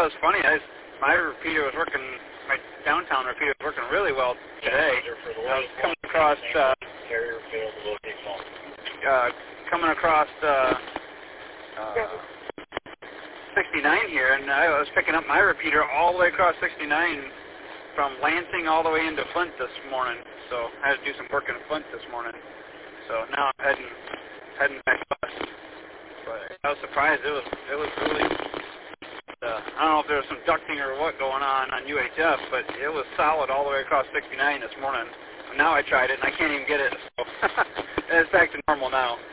it was funny. My repeater was working. My downtown repeater was working really well today. I was coming across. Carrier failed to locate phone. Coming across 69 here, and I was picking up my repeater all the way across 69 from Lansing all the way into Flint this morning. So I had to do some work in Flint this morning. So now I'm heading back west. But I was surprised. It was really. I don't know if there was some ducting or what going on UHF, but it was solid all the way across 69 this morning. And now I tried it, and I can't even get it. So it's back to normal now.